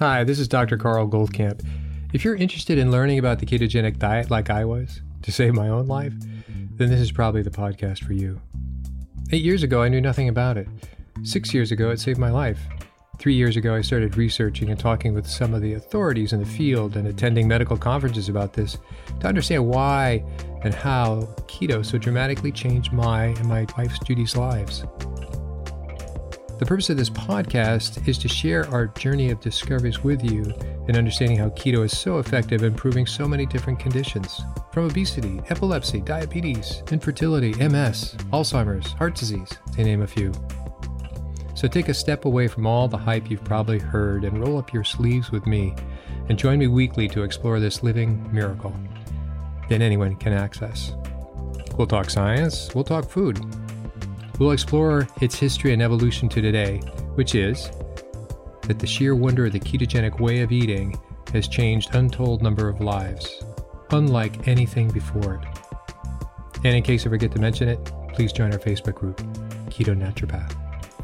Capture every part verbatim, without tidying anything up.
Hi, this is Doctor Carl Goldkamp. If you're interested in learning about the ketogenic diet like I was, to save my own life, then this is probably the podcast for you. Eight years ago, I knew nothing about it. Six years ago, it saved my life. Three years ago, I started researching and talking with some of the authorities in the field and attending medical conferences about this to understand why and how keto so dramatically changed my and my wife's Judy's lives. The purpose of this podcast is to share our journey of discoveries with you in understanding how keto is so effective in improving so many different conditions, from obesity, epilepsy, diabetes, infertility, M S, Alzheimer's, heart disease, to name a few. So take a step away from all the hype you've probably heard and roll up your sleeves with me and join me weekly to explore this living miracle that anyone can access. We'll talk science, we'll talk food. We'll explore its history and evolution to today, which is that the sheer wonder of the ketogenic way of eating has changed untold number of lives, unlike anything before it. And in case I forget to mention it, please join our Facebook group, Keto Naturopath.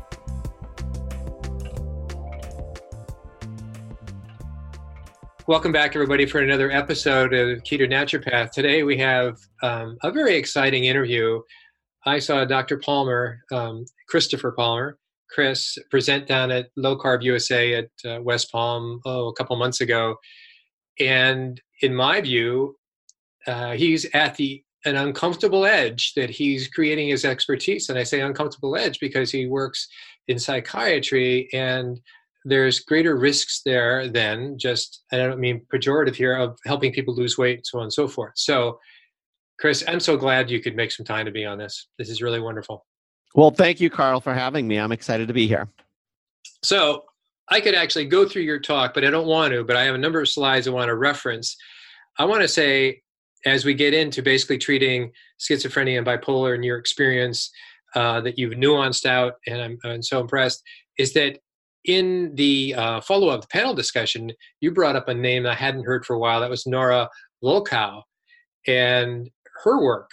Welcome back, everybody, for another episode of Keto Naturopath. Today we have um, a very exciting interview. I saw Doctor Palmer, um, Christopher Palmer, Chris, present down at Low Carb U S A at uh, West Palm, oh, a couple months ago. And in my view, uh, he's at the an uncomfortable edge that he's creating his expertise. And I say uncomfortable edge because he works in psychiatry, and there's greater risks there than just, and I don't mean pejorative here, of helping people lose weight and so on and so forth. So Chris, I'm so glad you could make some time to be on this. This is really wonderful. Well, thank you, Carl, for having me. I'm excited to be here. So I could actually go through your talk, but I don't want to, but I have a number of slides I want to reference. I want to say, as we get into basically treating schizophrenia and bipolar and your experience uh, that you've nuanced out, and I'm, I'm so impressed, is that in the uh, follow-up the panel discussion, you brought up a name I hadn't heard for a while. That was Nora Volkow and her work.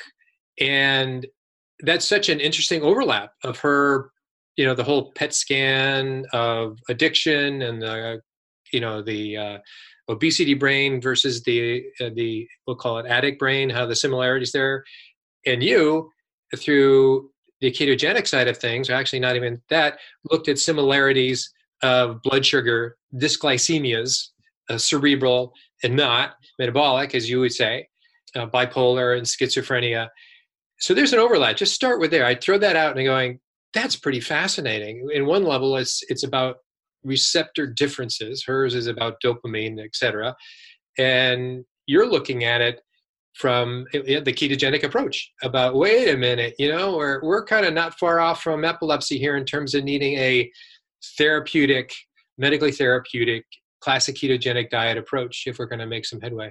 And that's such an interesting overlap of her, you know, the whole P E T scan of addiction and the, you know, the uh, obesity brain versus the, uh, the, we'll call it addict brain, how the similarities there. And you, through the ketogenic side of things, or actually not even that, looked at similarities of blood sugar dysglycemias, uh, cerebral and not metabolic, as you would say, uh, bipolar and schizophrenia. So there's an overlap. Just start with there. I throw that out and going, that's pretty fascinating. In one level, it's it's about receptor differences. Hers is about dopamine, et cetera. And you're looking at it from the ketogenic approach about, wait a minute, you know, we're, we're kind of not far off from epilepsy here in terms of needing a therapeutic, medically therapeutic, classic ketogenic diet approach if we're going to make some headway.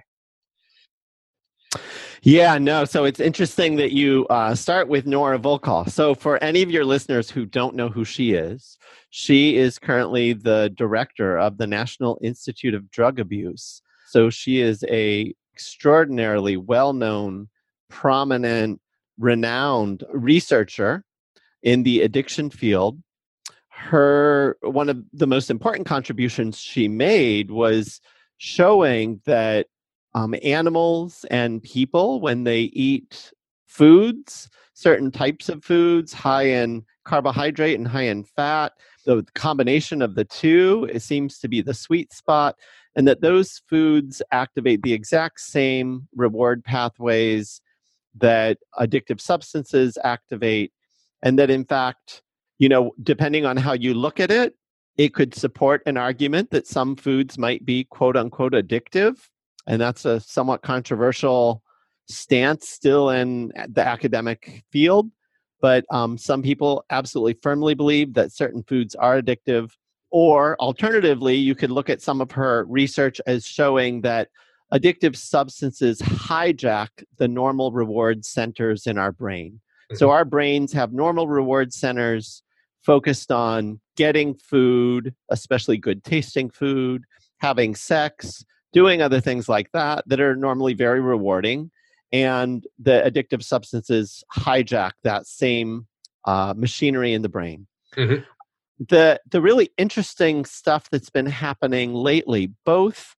Yeah, no. So it's interesting that you uh, start with Nora Volkow. So for any of your listeners who don't know who she is, she is currently the director of the National Institute of Drug Abuse. So she is a extraordinarily well-known, prominent, renowned researcher in the addiction field. Her one of the most important contributions she made was showing that um, animals and people, when they eat foods, certain types of foods, high in carbohydrate and high in fat, the combination of the two, it seems to be the sweet spot, and that those foods activate the exact same reward pathways that addictive substances activate, and that in fact, you know, depending on how you look at it, it could support an argument that some foods might be quote unquote addictive. And that's a somewhat controversial stance still in the academic field. But um, some people absolutely firmly believe that certain foods are addictive. Or alternatively, you could look at some of her research as showing that addictive substances hijack the normal reward centers in our brain. Mm-hmm. So our brains have normal reward centers focused on getting food, especially good tasting food, having sex, doing other things like that that are normally very rewarding. And the addictive substances hijack that same uh, machinery in the brain. Mm-hmm. the the really interesting stuff that's been happening lately, both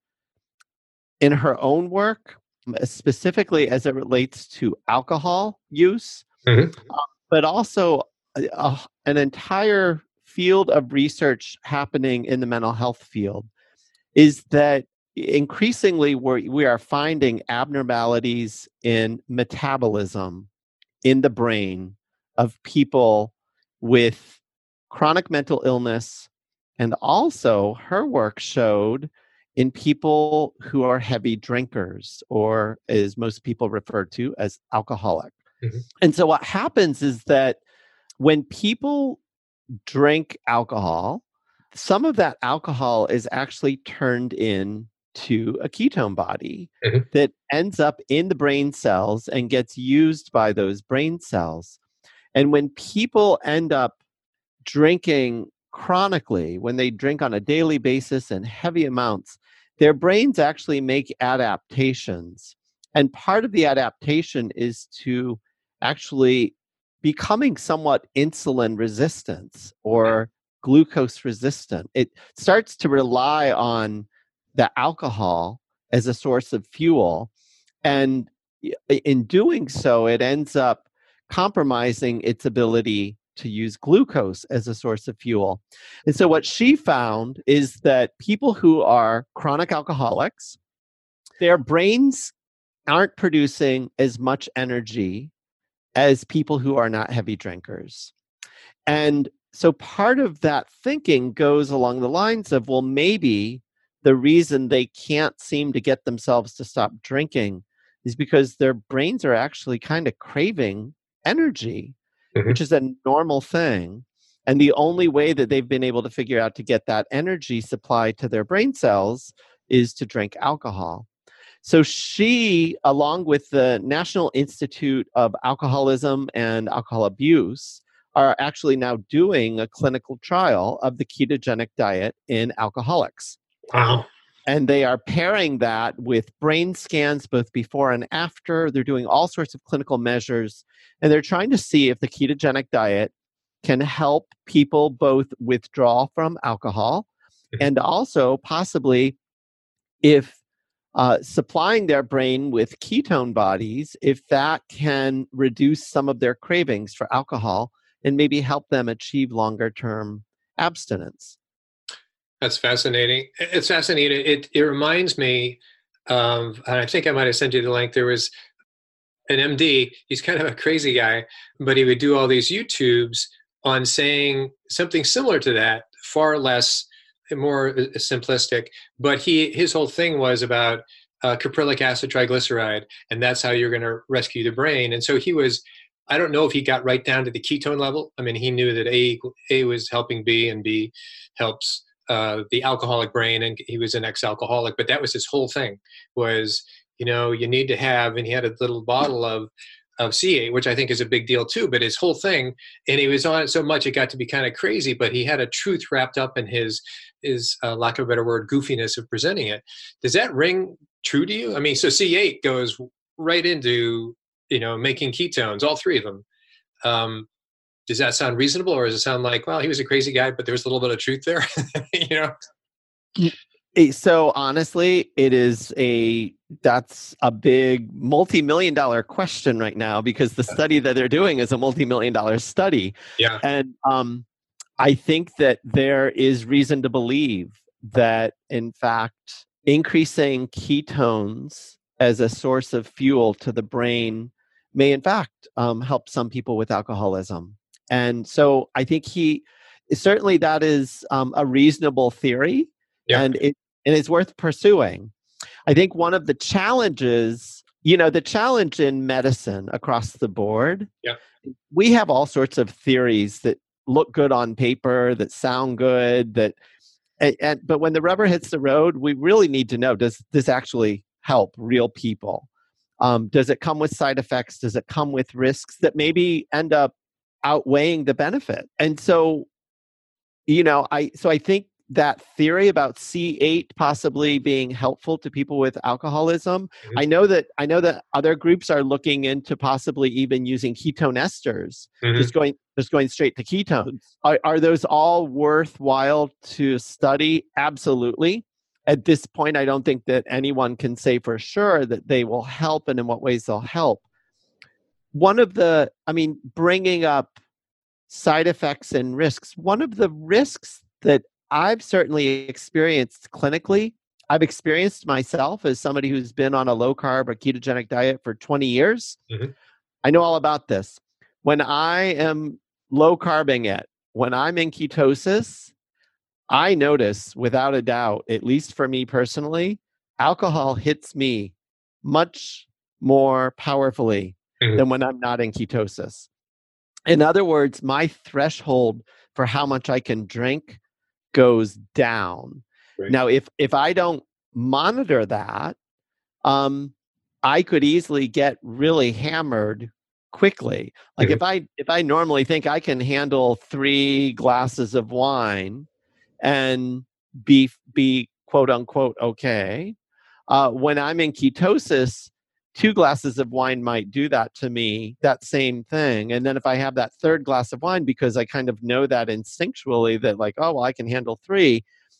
in her own work, specifically as it relates to alcohol use, Mm-hmm. uh, but also a, a, an entire field of research happening in the mental health field, is that increasingly we're, we are finding abnormalities in metabolism in the brain of people with chronic mental illness. And also, her work showed in people who are heavy drinkers, or as most people refer to as alcoholic. Mm-hmm. And so, what happens is that when people drink alcohol, some of that alcohol is actually turned into a ketone body Mm-hmm. that ends up in the brain cells and gets used by those brain cells. And when people end up drinking chronically, when they drink on a daily basis in heavy amounts, their brains actually make adaptations. And part of the adaptation is to actually becoming somewhat insulin resistant or glucose resistant. It starts to rely on the alcohol as a source of fuel. And in doing so, it ends up compromising its ability to use glucose as a source of fuel. And so what she found is that people who are chronic alcoholics, their brains aren't producing as much energy as people who are not heavy drinkers. And so part of that thinking goes along the lines of, well, maybe the reason they can't seem to get themselves to stop drinking is because their brains are actually kind of craving energy, Mm-hmm. which is a normal thing. And the only way that they've been able to figure out to get that energy supply to their brain cells is to drink alcohol. So she, along with the National Institute of Alcoholism and Alcohol Abuse, are actually now doing a clinical trial of the ketogenic diet in alcoholics. Wow. And they are pairing that with brain scans both before and after. They're doing all sorts of clinical measures, and they're trying to see if the ketogenic diet can help people both withdraw from alcohol and also possibly if uh, supplying their brain with ketone bodies, if that can reduce some of their cravings for alcohol and maybe help them achieve longer term abstinence. That's fascinating. It's fascinating. It it reminds me of, and I think I might have sent you the link. There was an M D. He's kind of a crazy guy, but he would do all these YouTubes on saying something similar to that, far less, more simplistic. But he his whole thing was about uh, caprylic acid triglyceride, and that's how you're going to rescue the brain. And so he was. I don't know if he got right down to the ketone level. I mean, he knew that A A was helping B, and B helps uh, the alcoholic brain, and he was an ex-alcoholic. But that was his whole thing. Was you know you need to have, and he had a little bottle of of C eight, which I think is a big deal too. But his whole thing, and he was on it so much it got to be kind of crazy. But he had a truth wrapped up in his his uh, lack of a better word, goofiness of presenting it. Does that ring true to you? I mean, so C eight goes right into you know, making ketones, all three of them. Um, does that sound reasonable, or does it sound like, well, he was a crazy guy, but there's a little bit of truth there? you know? So honestly, it is a, that's a big multi-million dollar question right now because the study that they're doing is a multi-million dollar study. Yeah. And um, I think that there is reason to believe that, in fact, increasing ketones as a source of fuel to the brain may in fact um, help some people with alcoholism. And so I think he, certainly that is um, a reasonable theory, yeah. and it and it's worth pursuing. I think one of the challenges, you know, the challenge in medicine across the board, yeah. we have all sorts of theories that look good on paper, that sound good, that, and, and but when the rubber hits the road, we really need to know, does this actually help real people? Um, does it come with side effects? Does it come with risks that maybe end up outweighing the benefit? And so, you know, I so I think that theory about C eight possibly being helpful to people with alcoholism. Mm-hmm. I know that I know that other groups are looking into possibly even using ketone esters, Mm-hmm. just going just going straight to ketones. Are, are those all worthwhile to study? Absolutely. At this point, I don't think that anyone can say for sure that they will help and in what ways they'll help. One of the, I mean, bringing up side effects and risks, one of the risks that I've certainly experienced clinically, I've experienced myself as somebody who's been on a low carb or ketogenic diet for twenty years. Mm-hmm. I know all about this. When I am low carbing it, when I'm in ketosis, I notice without a doubt, at least for me personally, alcohol hits me much more powerfully Mm-hmm. than when I'm not in ketosis. In other words, my threshold for how much I can drink goes down. Right. Now, if if I don't monitor that, um, I could easily get really hammered quickly. Like Mm-hmm. if I if I normally think I can handle three glasses of wine and be be quote unquote okay, uh, when I'm in ketosis, two glasses of wine might do that to me, that same thing. And then if I have that third glass of wine, because I kind of know that instinctually that like, oh, well, I can handle three,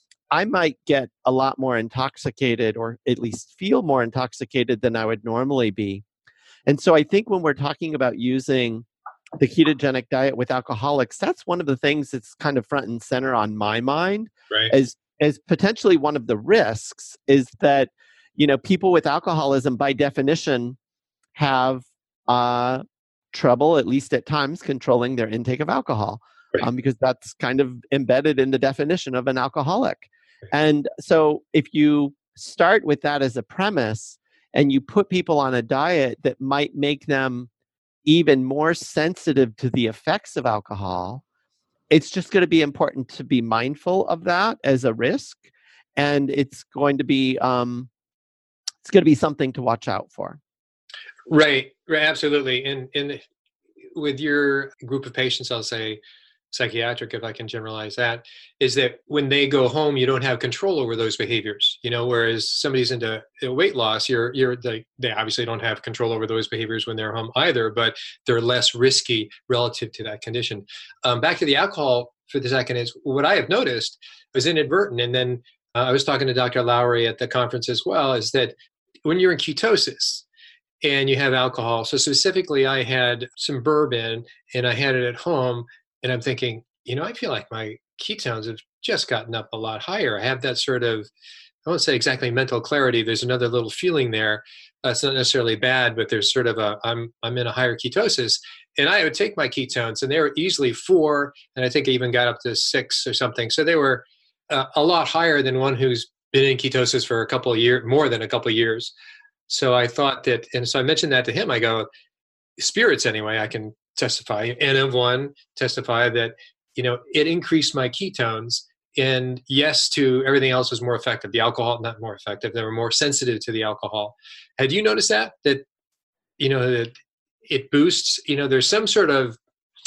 I might get a lot more intoxicated or at least feel more intoxicated than I would normally be. And so I think when we're talking about using the ketogenic diet with alcoholics, that's one of the things that's kind of front and center on my mind. Right. as as potentially one of the risks is that, you know, people with alcoholism by definition have uh, trouble, at least at times, controlling their intake of alcohol, Right. um, because that's kind of embedded in the definition of an alcoholic. And so if you start with that as a premise and you put people on a diet that might make them even more sensitive to the effects of alcohol, it's just going to be important to be mindful of that as a risk. And it's going to be um, it's going to be something to watch out for. Right, right, absolutely. And and with your group of patients, I'll say psychiatric, if I can generalize that, is that when they go home, you don't have control over those behaviors. You know, whereas somebody's into weight loss, you're you're they they obviously don't have control over those behaviors when they're home either, but they're less risky relative to that condition. Um, back to the alcohol for the second is what I have noticed was inadvertent, and then uh, I was talking to Doctor Lowry at the conference as well, is that when you're in ketosis and you have alcohol. So specifically, I had some bourbon and I had it at home, and I'm thinking, you know, I feel like my ketones have just gotten up a lot higher. I have that sort of, I won't say exactly mental clarity. There's another little feeling there. That's not necessarily bad, but there's sort of a, I'm I'm in a higher ketosis, and I would take my ketones, and they were easily four, and I think I even got up to six or something. So they were uh, a lot higher than one who's been in ketosis for a couple of years, more than a couple of years. So I thought that, and so I mentioned that to him. I go, spirits anyway, I can testify, N of one testify that, you know, it increased my ketones. And yes, to everything else was more effective. The alcohol, not more effective. They were more sensitive to the alcohol. Had you noticed that, that, you know, that it boosts, you know, there's some sort of,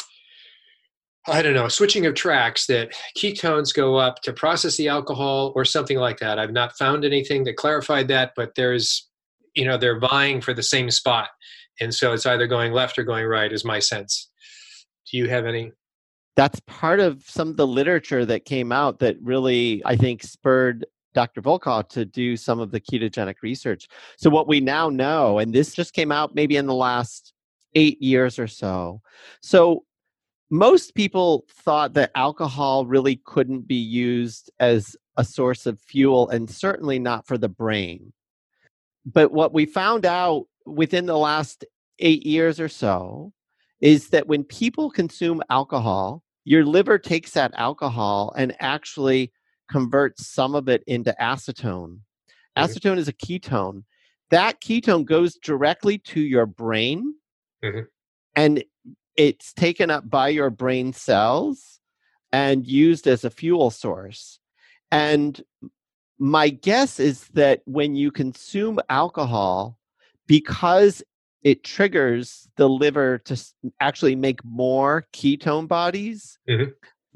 I don't know, switching of tracks that ketones go up to process the alcohol or something like that. I've not found anything that clarified that, but there's, you know, they're vying for the same spot. And so it's either going left or going right is my sense. Do you have any? That's part of some of the literature that came out that really, I think, spurred Doctor Volkow to do some of the ketogenic research. So what we now know, and this just came out maybe in the last eight years or so. So most people thought that alcohol really couldn't be used as a source of fuel, and certainly not for the brain. But what we found out within the last eight years or so is that when people consume alcohol, your liver takes that alcohol and actually converts some of it into acetone. Mm-hmm. Acetone is a ketone. That ketone goes directly to your brain, mm-hmm. and it's taken up by your brain cells and used as a fuel source. And my guess is that when you consume alcohol, because it triggers the liver to actually make more ketone bodies, mm-hmm.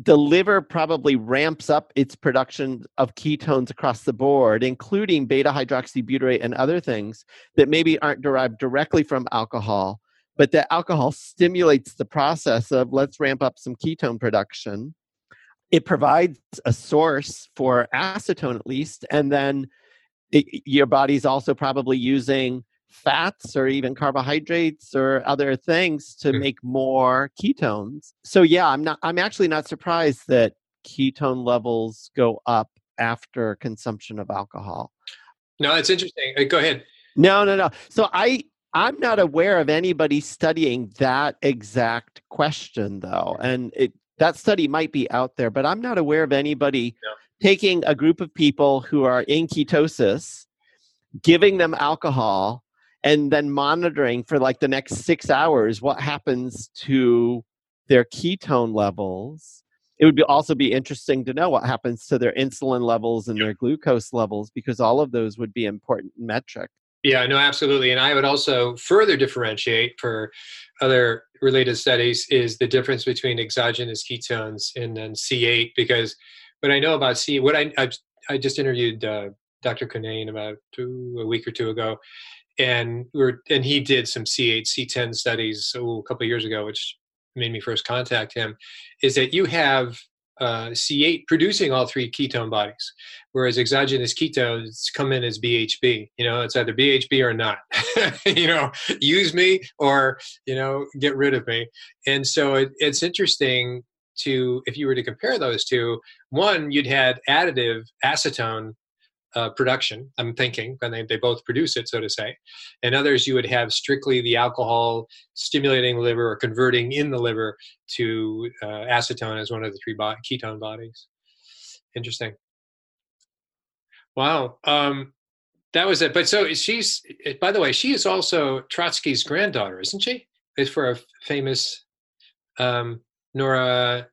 the liver probably ramps up its production of ketones across the board, including beta hydroxybutyrate and other things that maybe aren't derived directly from alcohol, but that alcohol stimulates the process of let's ramp up some ketone production. It provides a source for acetone at least, and then it, your body's also probably using fats or even carbohydrates or other things to make more ketones. So yeah, I'm not I'm actually not surprised that ketone levels go up after consumption of alcohol. No, it's interesting. Go ahead. No, no, no. So I I'm not aware of anybody studying that exact question though. And it that study might be out there, but I'm not aware of anybody no. taking a group of people who are in ketosis, giving them alcohol, and then monitoring for like the next six hours what happens to their ketone levels. It would be also be interesting to know what happens to their insulin levels and their glucose levels, because all of those would be important metrics. Yeah, no, absolutely. And I would also further differentiate for other related studies is the difference between exogenous ketones and then C eight, because what I know about C, what I I, I just interviewed uh, Doctor Cunnane about two, a week or two ago, and we're and he did some C eight, C ten studies oh, a couple of years ago, which made me first contact him. Is that you have uh, C eight producing all three ketone bodies, whereas exogenous ketones come in as B H B. You know, it's either B H B or not. you know, use me or you know, get rid of me. And so it, it's interesting to if you were to compare those two. One, you'd had additive acetone Uh, production, I'm thinking, and they, they both produce it, so to say. And others, you would have strictly the alcohol stimulating the liver or converting in the liver to uh, acetone as one of the three bo- ketone bodies. Interesting. Wow. Um, that was it. But so she's, by the way, she is also Trotsky's granddaughter, isn't she? It's for a famous um, Nora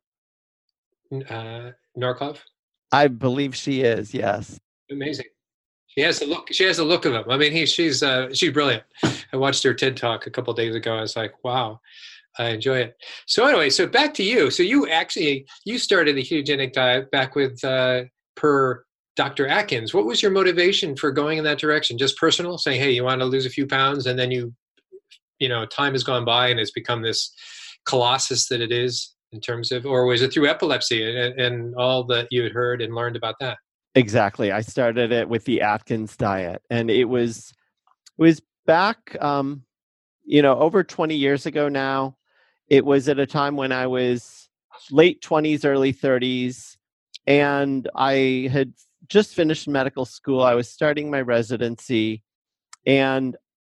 uh, Narkov. I believe she is, yes. Amazing. She has the look. She has the look of him. I mean, he, she's uh, she's brilliant. I watched her TED talk a couple of days ago. I was like, wow, I enjoy it. So anyway, so back to you. So you actually you started the ketogenic diet back with uh, per Doctor Atkins. What was your motivation for going in that direction? Just personal, saying, hey, you want to lose a few pounds, and then you, you know, time has gone by and it's become this colossus that it is in terms of, or was it through epilepsy and, and all that you had heard and learned about that? Exactly. I started it with the Atkins diet, and it was it was back, um, you know, over twenty years ago now. It was at a time when I was late twenties, early thirties, and I had just finished medical school. I was starting my residency, and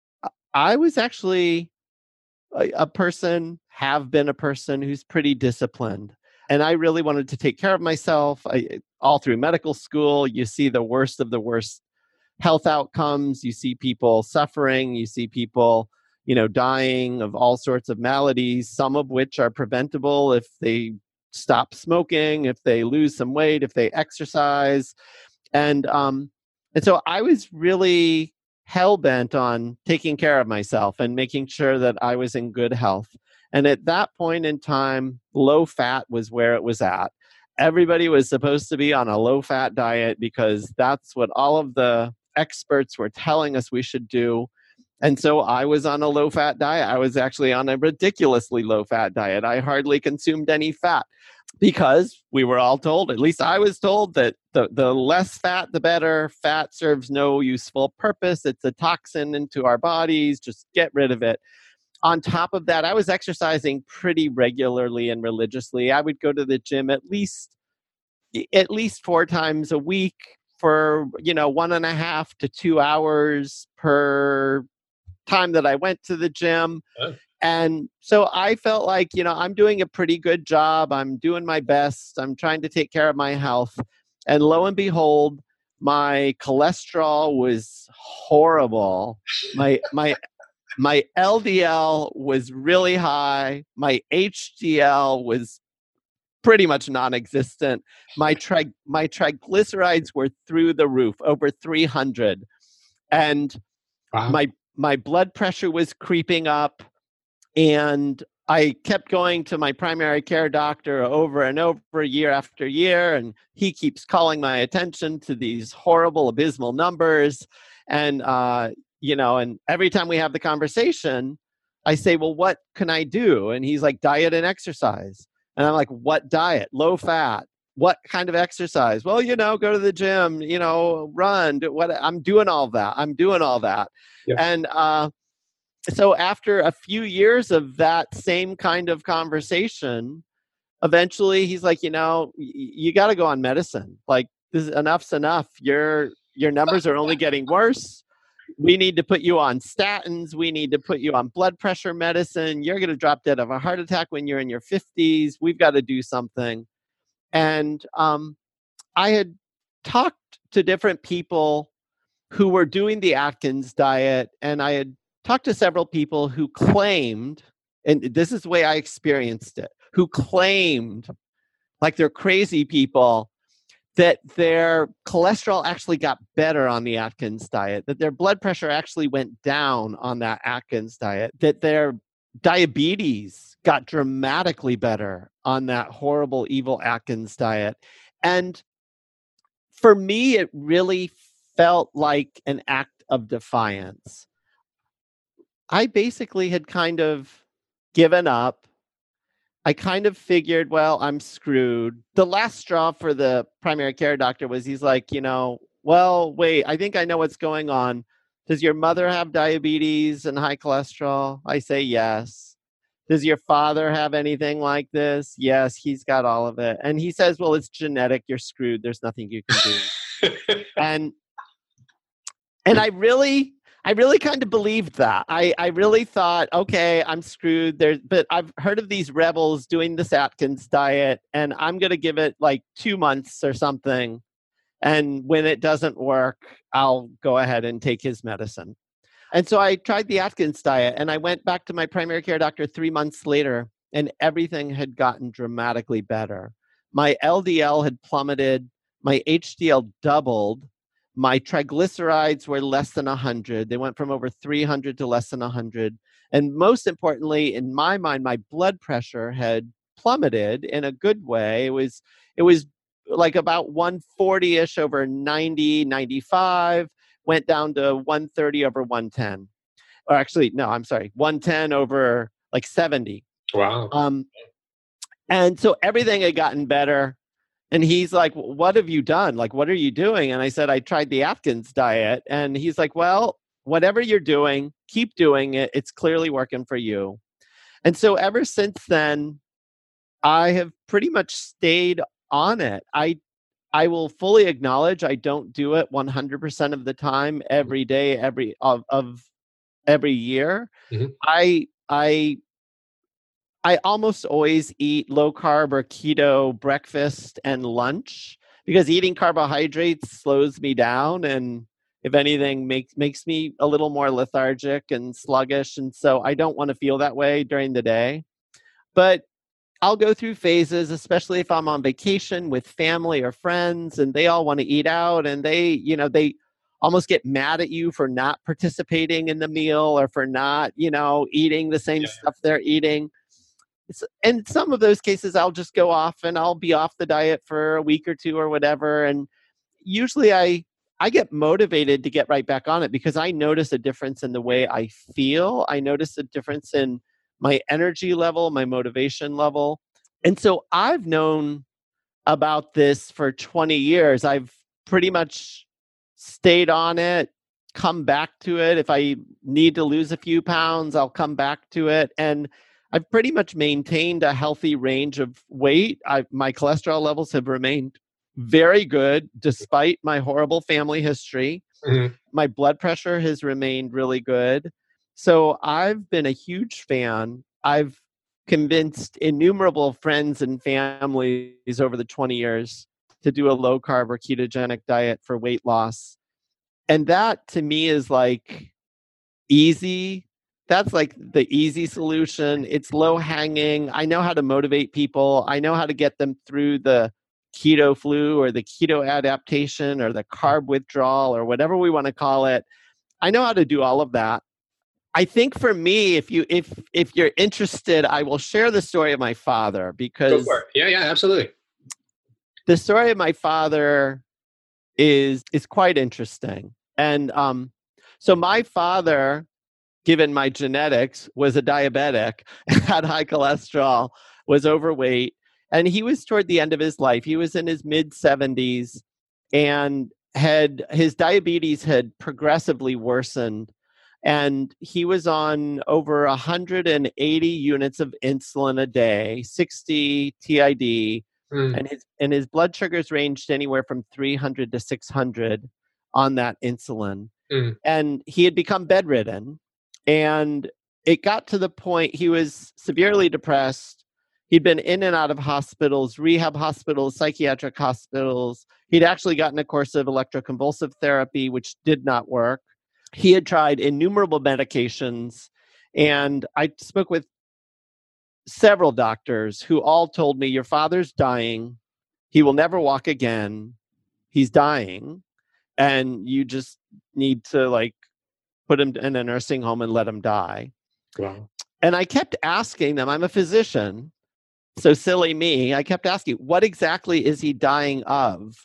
I was actually a, a person, have been a person who's pretty disciplined. And I really wanted to take care of myself. I, all through medical school, you see the worst of the worst health outcomes. You see people suffering. You see people, you know, dying of all sorts of maladies, some of which are preventable if they stop smoking, if they lose some weight, if they exercise. And um, and so I was really hell-bent on taking care of myself and making sure that I was in good health. And at that point in time, low fat was where it was at. Everybody was supposed to be on a low fat diet because that's what all of the experts were telling us we should do. And so I was on a low fat diet. I was actually on a ridiculously low fat diet. I hardly consumed any fat because we were all told, at least I was told, that the, the less fat, the better. Fat serves no useful purpose. It's a toxin into our bodies. Just get rid of it. On top of that, I was exercising pretty regularly and religiously. I would go to the gym at least at least four times a week for, you know, one and a half to two hours per time that I went to the gym. Oh. And so I felt like, you know, I'm doing a pretty good job. I'm doing my best. I'm trying to take care of my health. And lo and behold, my cholesterol was horrible. My my My L D L was really high. My H D L was pretty much non-existent. My tri- my triglycerides were through the roof, over three hundred. And wow. my my blood pressure was creeping up. And I kept going to my primary care doctor over and over year after year, and he keeps calling my attention to these horrible, abysmal numbers. And, uh, you know, and every time we have the conversation, I say, well, what can I do? And he's like, diet and exercise. And I'm like, what diet? Low fat. What kind of exercise? Well, you know, go to the gym, you know, run. Do what I'm doing all that. I'm doing all that. Yeah. And, uh, so after a few years of that same kind of conversation, eventually he's like, you know, y- you got to go on medicine. Like, this enough's enough. Your your numbers are only getting worse. We need to put you on statins. We need to put you on blood pressure medicine. You're going to drop dead of a heart attack when you're in your fifties. We've got to do something. And um, I had talked to different people who were doing the Atkins diet, and I had talked to several people who claimed, and this is the way I experienced it, who claimed, like they're crazy people, that their cholesterol actually got better on the Atkins diet, that their blood pressure actually went down on that Atkins diet, that their diabetes got dramatically better on that horrible, evil Atkins diet. And for me, it really felt like an act of defiance. I basically had kind of given up. I kind of figured, well, I'm screwed. The last straw for the primary care doctor was he's like, you know, well, wait, I think I know what's going on. Does your mother have diabetes and high cholesterol? I say yes. Does your father have anything like this? Yes, he's got all of it. And he says, well, it's genetic. You're screwed. There's nothing you can do. and and I really I really kind of believed that. I, I really thought, okay, I'm screwed. There, but I've heard of these rebels doing this Atkins diet, and I'm going to give it like two months or something. And when it doesn't work, I'll go ahead and take his medicine. And so I tried the Atkins diet, and I went back to my primary care doctor three months later, and everything had gotten dramatically better. My L D L had plummeted. My H D L doubled. My triglycerides were less than one hundred. They went from over three hundred to less than one hundred. And most importantly, in my mind, my blood pressure had plummeted in a good way. It was, it was like about one forty-ish over ninety, ninety-five, went down to one thirty over one ten. Or actually, no, I'm sorry, one ten over like seventy. Wow. Um, and so everything had gotten better. And he's like, what have you done? Like, what are you doing? And I said, I tried the Atkins diet. And he's like, well, whatever you're doing, keep doing it. It's clearly working for you. And so ever since then, I have pretty much stayed on it. I I will fully acknowledge I don't do it one hundred percent of the time, every day, every of, of every year. Mm-hmm. I I I almost always eat low carb or keto breakfast and lunch because eating carbohydrates slows me down and, if anything, makes makes me a little more lethargic and sluggish. And so I don't want to feel that way during the day. But I'll go through phases, especially if I'm on vacation with family or friends and they all want to eat out and they, you know, they almost get mad at you for not participating in the meal or for not, you know, eating the same Yeah. stuff they're eating. It's, in some of those cases, I'll just go off and I'll be off the diet for a week or two or whatever. And usually I I get motivated to get right back on it because I notice a difference in the way I feel. I notice a difference in my energy level, my motivation level. And so I've known about this for twenty years. I've pretty much stayed on it, come back to it. If I need to lose a few pounds, I'll come back to it. And I've pretty much maintained a healthy range of weight. I, my cholesterol levels have remained very good despite my horrible family history. Mm-hmm. My blood pressure has remained really good. So I've been a huge fan. I've convinced innumerable friends and families over the twenty years to do a low carb or ketogenic diet for weight loss. And that to me is like easy. That's like the easy solution. It's low hanging. I know how to motivate people. I know how to get them through the keto flu or the keto adaptation or the carb withdrawal or whatever we want to call it. I know how to do all of that. I think for me, if you if if you're interested, I will share the story of my father, because Go for it. Yeah, yeah, absolutely. the story of my father is is quite interesting. And um, so my father, given my genetics, was a diabetic, had high cholesterol, was overweight, and he was toward the end of his life. He was in his mid seventies, and had his diabetes had progressively worsened, and he was on over one hundred eighty units of insulin a day, sixty T I D, Mm. and his and his blood sugars ranged anywhere from three hundred to six hundred on that insulin. Mm. And he had become bedridden, and it got to the point he was severely depressed. He'd been in and out of hospitals, rehab hospitals, psychiatric hospitals. He'd actually gotten a course of electroconvulsive therapy, which did not work. He had tried innumerable medications, and I spoke with several doctors who all told me, your father's dying. He will never walk again. He's dying. And you just need to like put him in a nursing home and let him die. Wow. And I kept asking them, I'm a physician, so silly me. I kept asking, what exactly is he dying of?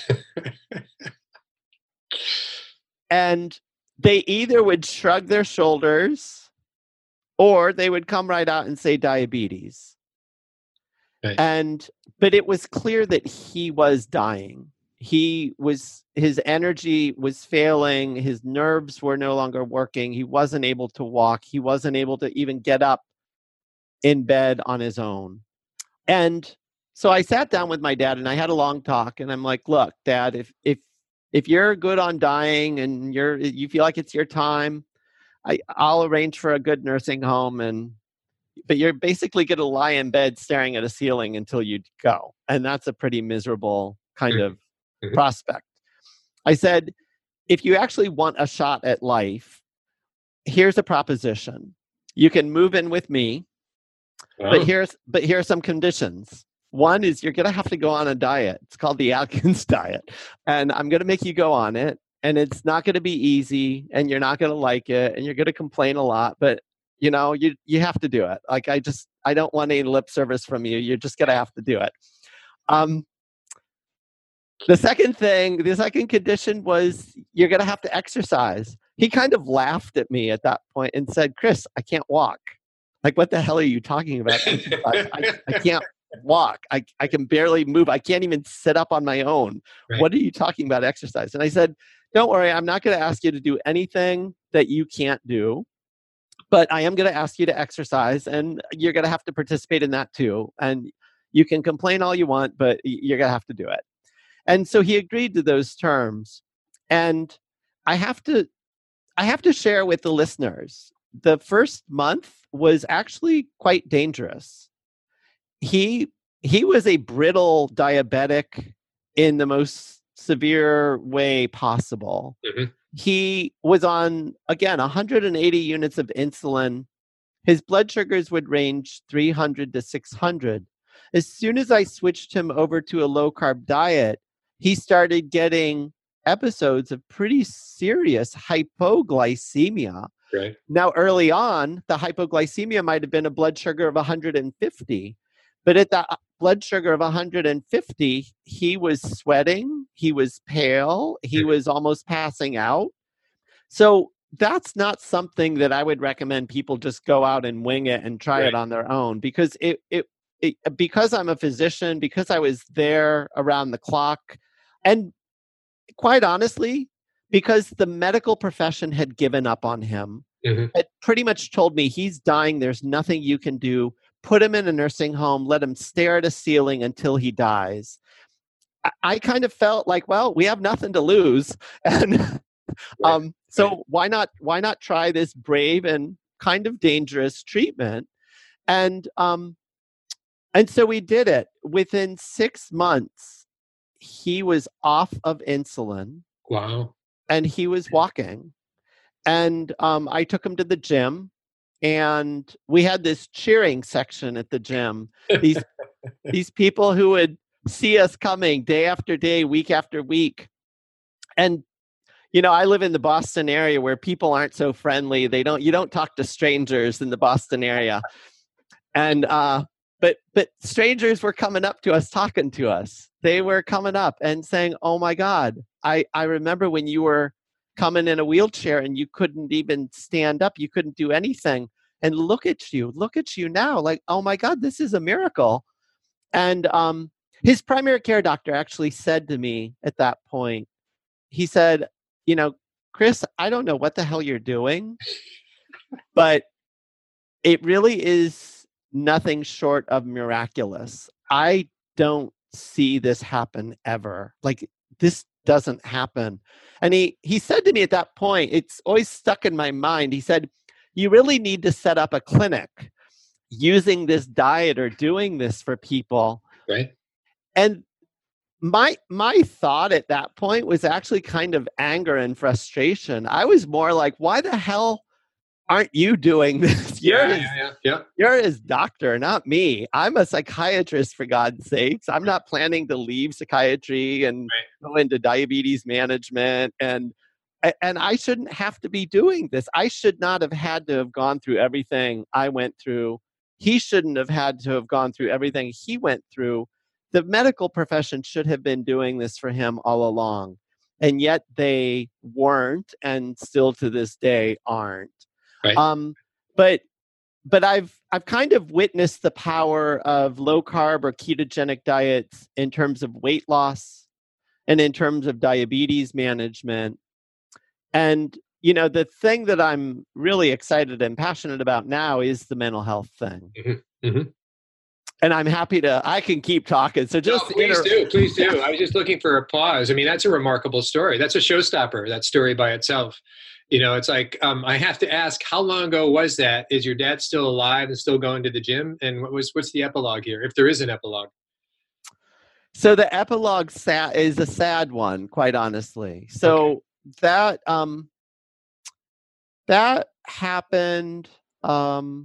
And they either would shrug their shoulders, or they would come right out and say diabetes. Right. And, but it was clear that he was dying. He was, his energy was failing. His nerves were no longer working. He wasn't able to walk. He wasn't able to even get up in bed on his own. And so I sat down with my dad and I had a long talk, and I'm like, look, Dad, if, if, if you're good on dying and you're, you feel like it's your time, I, I'll arrange for a good nursing home, and but you're basically going to lie in bed staring at a ceiling until you go. And that's a pretty miserable kind Mm-hmm. of mm-hmm. prospect. I said, if you actually want a shot at life, here's a proposition. You can move in with me, Wow. but here's but here are some conditions. One is you're going to have to go on a diet. It's called the Atkins diet. And I'm going to make you go on it. And it's not going to be easy, and you're not going to like it, and you're going to complain a lot, but you know, you you have to do it. Like, I just, I don't want any lip service from you. You're just going to have to do it. Um, the second thing, the second condition was you're going to have to exercise. He kind of laughed at me at that point and said, Chris, I can't walk. Like, what the hell are you talking about? I, I, I can't walk. I, I can barely move. I can't even sit up on my own. Right. What are you talking about exercise? And I said, don't worry. I'm not going to ask you to do anything that you can't do. But I am going to ask you to exercise, and you're going to have to participate in that too. And you can complain all you want, but you're going to have to do it. And so he agreed to those terms. And I have to, I have to share with the listeners, the first month was actually quite dangerous. He, he was a brittle diabetic in the most severe way possible. Mm-hmm. He was on, again, one hundred eighty units of insulin. His blood sugars would range three hundred to six hundred. As soon as I switched him over to a low-carb diet, he started getting episodes of pretty serious hypoglycemia. Right. Now, early on, the hypoglycemia might have been a blood sugar of one hundred fifty. But at that blood sugar of one hundred fifty, he was sweating, he was pale, he was almost passing out. So that's not something that I would recommend people just go out and wing it and try right. it on their own, because it, it, it because I'm a physician, because I was there around the clock, and quite honestly, because the medical profession had given up on him. Mm-hmm. It pretty much told me, he's dying, there's nothing you can do. Put him in a nursing home, let him stare at a ceiling until he dies. I, I kind of felt like, well, we have nothing to lose. And right. um, so right. why not, why not try this brave and kind of dangerous treatment? And, um, and so we did it. Within six months, he was off of insulin. Wow. And he was walking. And um, I took him to the gym. And we had this cheering section at the gym. These these people who would see us coming day after day, week after week. And, you know, I live in the Boston area where people aren't so friendly. They don't, you don't talk to strangers in the Boston area. And, uh, but, but strangers were coming up to us, talking to us. They were coming up and saying, oh my God, I, I remember when you were coming in a wheelchair and you couldn't even stand up. You couldn't do anything. And look at you, look at you now. Like, oh my God, this is a miracle. And, um, his primary care doctor actually said to me at that point, he said, you know, Chris, I don't know what the hell you're doing, but it really is nothing short of miraculous. I don't see this happen ever. Like, this doesn't happen. And he, he said to me at that point, it's always stuck in my mind. He said, you really need to set up a clinic using this diet or doing this for people. Right. And my my thought at that point was actually kind of anger and frustration. I was more like, why the hell aren't you doing this? You're, Yeah, his, yeah, yeah, yeah. you're his doctor, not me. I'm a psychiatrist, for God's sakes. I'm not planning to leave psychiatry and Right. go into diabetes management. And, and I shouldn't have to be doing this. I should not have had to have gone through everything I went through. He shouldn't have had to have gone through everything he went through. The medical profession should have been doing this for him all along. And yet they weren't, and still to this day aren't. Right. Um, but but I've I've kind of witnessed the power of low carb or ketogenic diets in terms of weight loss and in terms of diabetes management. And you know, the thing that I'm really excited and passionate about now is the mental health thing. Mm-hmm. Mm-hmm. And I'm happy to, I can keep talking. So just no, please inter- do, please do. I was just looking for a pause. I mean, that's a remarkable story. That's a showstopper, that story by itself. You know, it's like, um, I have to ask, how long ago was that? Is your dad still alive and still going to the gym? And what was, what's the epilogue here, if there is an epilogue? So the epilogue sad, is a sad one, quite honestly. So okay. that, um, that happened, um,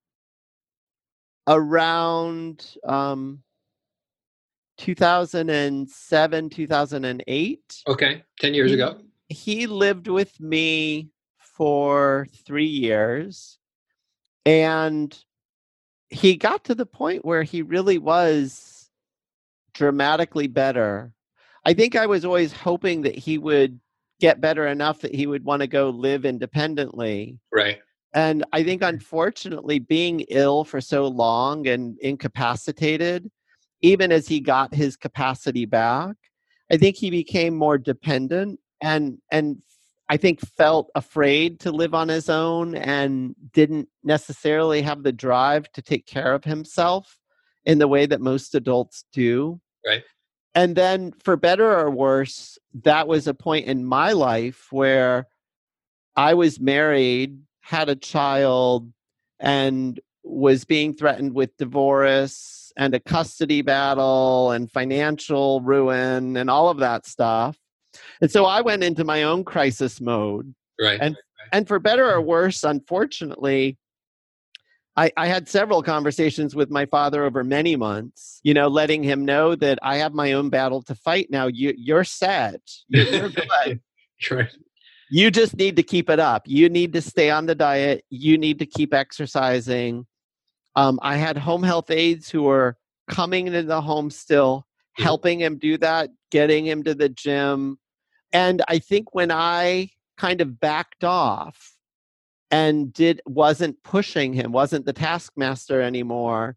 around um, two thousand seven, two thousand eight. Okay, ten years he, ago. He lived with me for three years. And he got to the point where he really was dramatically better. I think I was always hoping that he would get better enough that he would want to go live independently. Right. And I think, unfortunately, being ill for so long and incapacitated, even as he got his capacity back, I think he became more dependent and and I think felt afraid to live on his own and didn't necessarily have the drive to take care of himself in the way that most adults do. Right. And then, for better or worse, that was a point in my life where I was married, had a child, and was being threatened with divorce and a custody battle and financial ruin and all of that stuff. And so I went into my own crisis mode. Right. And and for better or worse, unfortunately, I, I had several conversations with my father over many months, you know, letting him know that I have my own battle to fight now. You, you're set. You're good. Right. You just need to keep it up. You need to stay on the diet. You need to keep exercising. Um, I had home health aides who were coming into the home still, mm-hmm. helping him do that, getting him to the gym. And I think when I kind of backed off and did wasn't pushing him, wasn't the taskmaster anymore,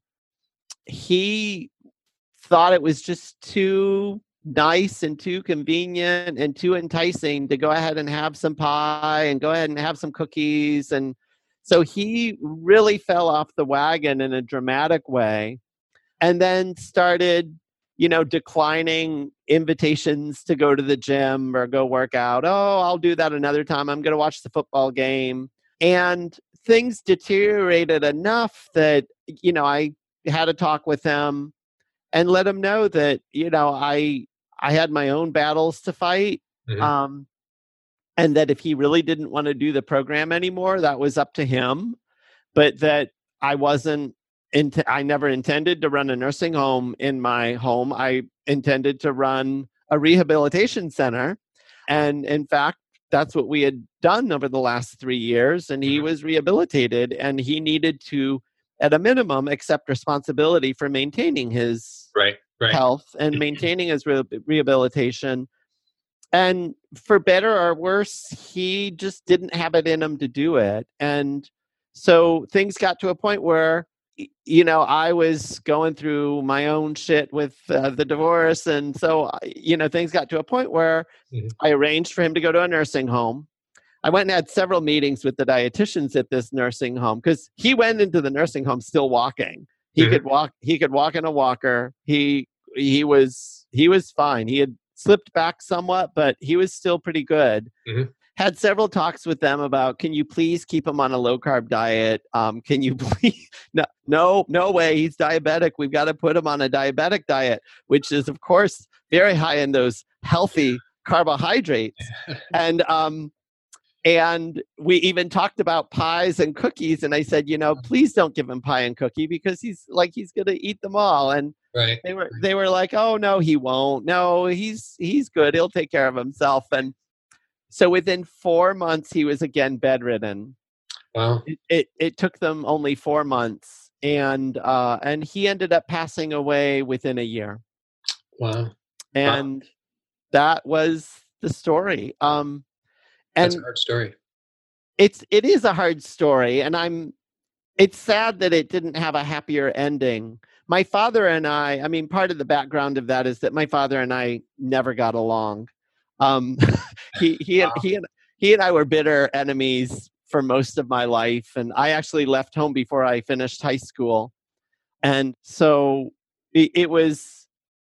he thought it was just too nice and too convenient and too enticing to go ahead and have some pie and go ahead and have some cookies. And so he really fell off the wagon in a dramatic way and then started, you know, declining invitations to go to the gym or go work out. Oh, I'll do that another time. I'm going to watch the football game. And things deteriorated enough that, you know, I had a talk with him and let him know that, you know, I I had my own battles to fight. Mm-hmm. Um, and that if he really didn't want to do the program anymore, that was up to him. But that I wasn't, int- I never intended to run a nursing home in my home. I intended to run a rehabilitation center. And in fact, that's what we had done over the last three years. And he Mhm. was rehabilitated, and he needed to, at a minimum, accept responsibility for maintaining his Right. Right. health and maintaining his re- rehabilitation. And for better or worse, he just didn't have it in him to do it. And so things got to a point where, y- you know, I was going through my own shit with uh, the divorce. And so, I- you know, things got to a point where Mhm. I arranged for him to go to a nursing home. I went and had several meetings with the dietitians at this nursing home because he went into the nursing home still walking. He Mhm. could walk. He could walk in a walker. He he was he was fine. He had slipped back somewhat, but he was still pretty good. Mhm. Had several talks with them about, can you please keep him on a low carb diet? Um, can you please? No, no, no way. He's diabetic. We've got to put him on a diabetic diet, which is of course very high in those healthy carbohydrates. And um, and we even talked about pies and cookies. And I said, you know, please don't give him pie and cookie because he's like, he's going to eat them all. And Right. they were, they were like, oh no, he won't. No, he's, he's good. He'll take care of himself. And so within four months, he was again bedridden. Wow. It, it, it took them only four months. And, uh, and he ended up passing away within a year. Wow. And wow. That was the story. Um, That's a and hard story. It's it is a hard story, and I'm it's sad that it didn't have a happier ending. My father and I, I mean, part of the background of that is that my father and I never got along. Um, he he and, Wow. he and he and I were bitter enemies for most of my life, and I actually left home before I finished high school, and so it, it was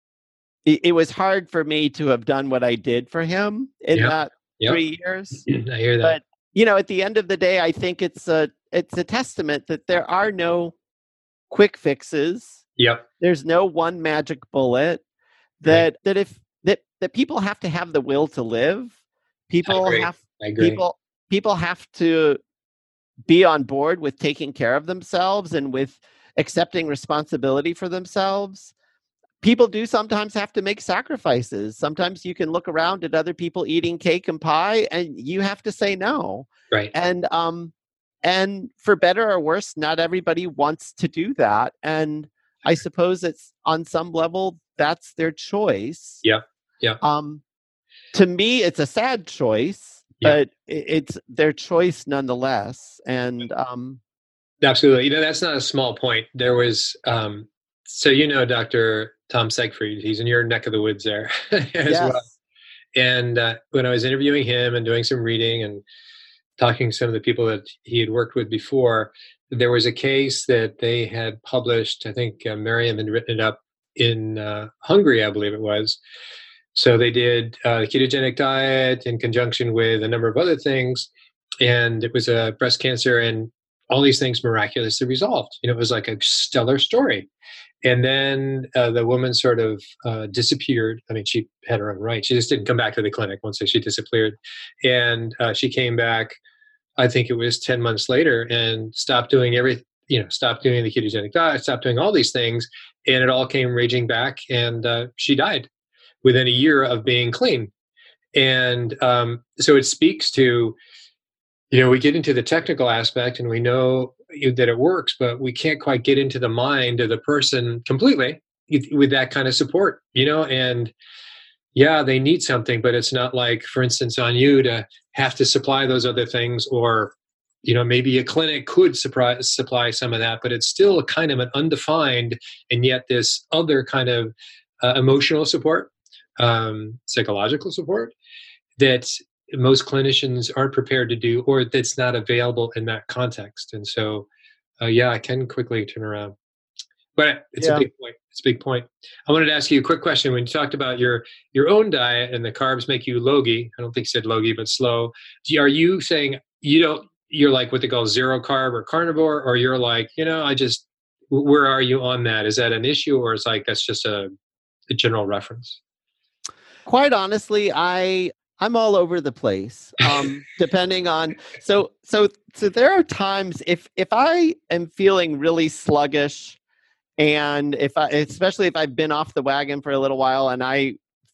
it, it was hard for me to have done what I did for him in Yep. that Yep. three years. I hear that. But you know, at the end of the day, I think it's a it's a testament that there are no quick fixes. Yep. There's no one magic bullet. That right. that if that that people have to have the will to live. People I agree. have I agree. people people have to be on board with taking care of themselves and with accepting responsibility for themselves. People do sometimes have to make sacrifices. Sometimes you can look around at other people eating cake and pie and you have to say no. Right. And um and for better or worse, not everybody wants to do that. And I suppose it's on some level that's their choice. Yeah. Yeah. Um to me it's a sad choice, but yeah. it's their choice nonetheless. And um absolutely. You know, that's not a small point. There was um so you know Doctor Tom Segfried, he's in your neck of the woods there as yes. well. And uh, when I was interviewing him and doing some reading and talking to some of the people that he had worked with before, there was a case that they had published. I think uh, Miriam had written it up in uh, Hungary, I believe it was. So they did uh, the ketogenic diet in conjunction with a number of other things. And it was a breast cancer, and all these things miraculously resolved. You know, it was like a stellar story. And then uh, the woman sort of uh, disappeared. I mean, she had her own right. She just didn't come back to the clinic once she disappeared. And uh, she came back, I think it was ten months later, and stopped doing every, you know, stopped doing the ketogenic diet, stopped doing all these things. And it all came raging back. And uh, she died within a year of being clean. And um, so it speaks to, you know, we get into the technical aspect and we know that it works, but we can't quite get into the mind of the person completely with that kind of support, you know, and yeah, they need something, but it's not like, for instance, on you to have to supply those other things, or, you know, maybe a clinic could supply, supply some of that, but it's still kind of an undefined, and yet this other kind of uh, emotional support, um, psychological support that most clinicians aren't prepared to do, or that's not available in that context. And so, uh, yeah, I can quickly turn around. But it's yeah. a big point. It's a big point. I wanted to ask you a quick question. When you talked about your your own diet and the carbs make you logy, I don't think you said logy, but slow. Do you, are you saying you don't? You're like what they call zero carb or carnivore, or you're like, you know, I just. Where are you on that? Is that an issue, or is like that's just a, a general reference? Quite honestly, I. I'm all over the place, um, depending on, so, so, so there are times if, if I am feeling really sluggish, and if I, especially if I've been off the wagon for a little while and I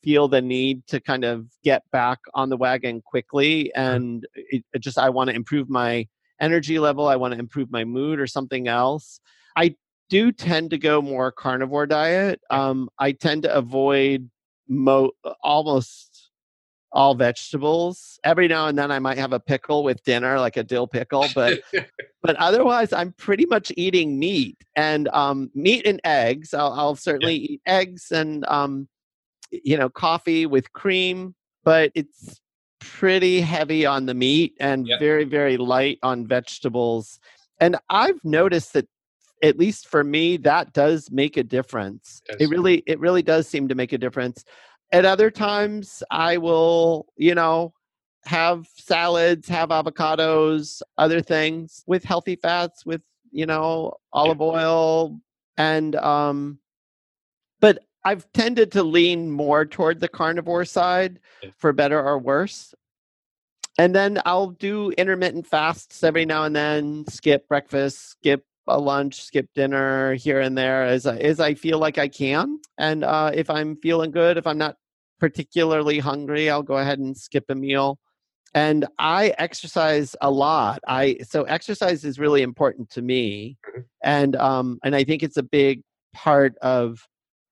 feel the need to kind of get back on the wagon quickly. And it, it just, I want to improve my energy level. I want to improve my mood or something else. I do tend to go more carnivore diet. Um, I tend to avoid mo- almost all vegetables. Every now and then I might have a pickle with dinner, like a dill pickle, but but otherwise I'm pretty much eating meat and um, meat and eggs. I'll, I'll certainly yeah. eat eggs and um, you know, coffee with cream, but it's pretty heavy on the meat and yeah. very, very light on vegetables. And I've noticed that, at least for me, that does make a difference. Yes. It really, it really does seem to make a difference. At other times, I will, you know, have salads, have avocados, other things with healthy fats, with, you know, olive yeah. oil. And, um, but I've tended to lean more toward the carnivore side yeah. for better or worse. And then I'll do intermittent fasts every now and then, skip breakfast, skip a lunch, skip dinner here and there as I, as I feel like I can. And uh, if I'm feeling good, if I'm not particularly hungry, I'll go ahead and skip a meal. And I exercise a lot. I so exercise is really important to me, mm-hmm. and um, and I think it's a big part of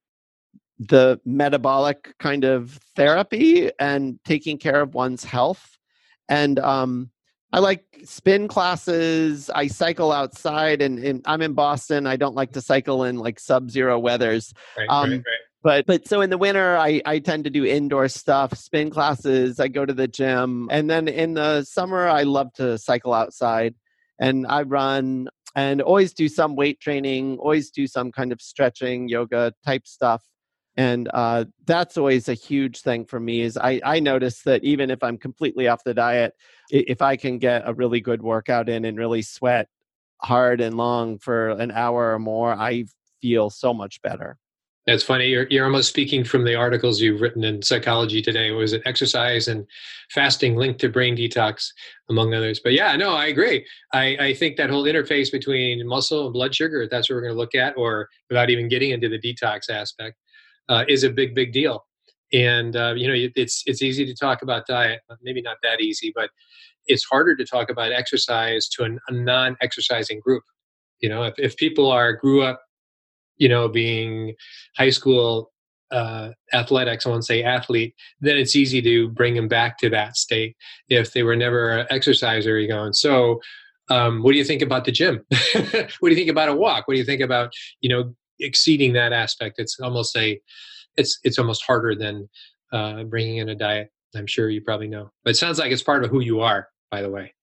the metabolic kind of therapy and taking care of one's health. And um, I like spin classes. I cycle outside, and, and I'm in Boston. I don't like to cycle in like sub-zero weathers. Right, um, right, right. But but so in the winter, I, I tend to do indoor stuff, spin classes. I go to the gym. And then in the summer, I love to cycle outside. And I run and always do some weight training, always do some kind of stretching, yoga type stuff. And uh, that's always a huge thing for me is I, I notice that even if I'm completely off the diet, if I can get a really good workout in and really sweat hard and long for an hour or more, I feel so much better. That's funny. You're you're almost speaking from the articles you've written in Psychology Today. Was it exercise and fasting linked to brain detox, among others? But yeah, no, I agree. I, I think that whole interface between muscle and blood sugar, if that's what we're going to look at, or without even getting into the detox aspect, uh, is a big, big deal. And uh, you know, it's it's easy to talk about diet. Maybe not that easy, but it's harder to talk about exercise to an, a non-exercising group. You know, if if people are grew up, you know, being high school uh, athletics, I won't say athlete, then it's easy to bring them back to that state. If they were never an exerciser, you're going, so um, what do you think about the gym? What do you think about a walk? What do you think about, you know, exceeding that aspect? It's almost a, it's it's almost harder than uh, bringing in a diet. I'm sure you probably know. But it sounds like it's part of who you are, by the way.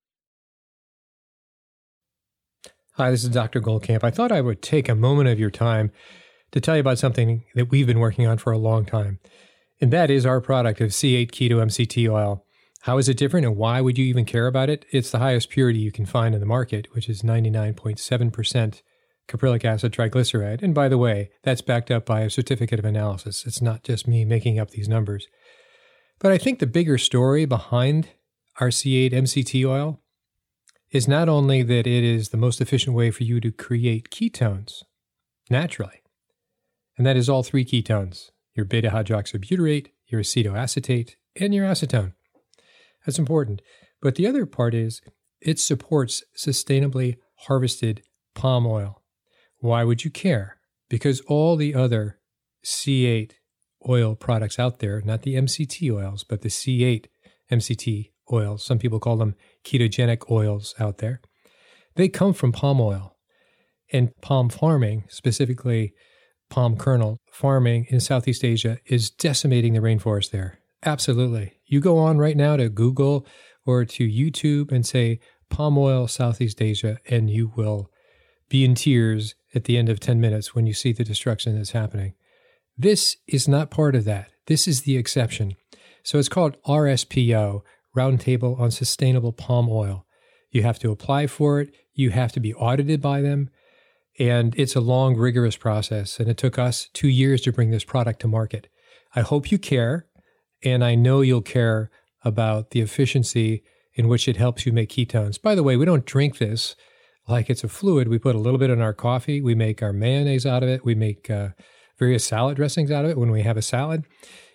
Hi, this is Doctor Goldkamp. I thought I would take a moment of your time to tell you about something that we've been working on for a long time, and that is our product of C eight Keto M C T oil. How is it different, and why would you even care about it? It's the highest purity you can find in the market, which is ninety-nine point seven percent caprylic acid triglyceride. And by the way, that's backed up by a certificate of analysis. It's not just me making up these numbers. But I think the bigger story behind our C eight M C T oil is not only that it is the most efficient way for you to create ketones naturally, and that is all three ketones, your beta-hydroxybutyrate, your acetoacetate, and your acetone. That's important. But the other part is it supports sustainably harvested palm oil. Why would you care? Because all the other C eight oil products out there, not the M C T oils, but the C eight M C T oils, some people call them ketogenic oils out there, they come from palm oil. And palm farming, specifically palm kernel farming in Southeast Asia, is decimating the rainforest there. Absolutely. You go on right now to Google or to YouTube and say palm oil Southeast Asia, and you will be in tears at the end of ten minutes when you see the destruction that's happening. This is not part of that. This is the exception. So it's called R S P O, Roundtable on Sustainable Palm Oil. You have to apply for it. You have to be audited by them. And it's a long, rigorous process. And it took us two years to bring this product to market. I hope you care. And I know you'll care about the efficiency in which it helps you make ketones. By the way, we don't drink this like it's a fluid. We put a little bit in our coffee. We make our mayonnaise out of it. We make uh, various salad dressings out of it when we have a salad.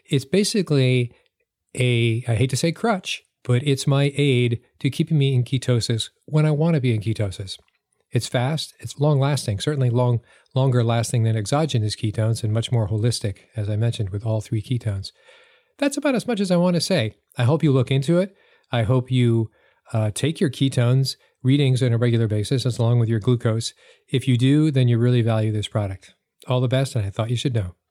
It's basically a, I hate to say crutch, but it's my aid to keeping me in ketosis when I want to be in ketosis. It's fast, it's long lasting, certainly long, longer lasting than exogenous ketones and much more holistic, as I mentioned, with all three ketones. That's about as much as I want to say. I hope you look into it. I hope you uh, take your ketones readings on a regular basis, as along with your glucose. If you do, then you really value this product. All the best, and I thought you should know.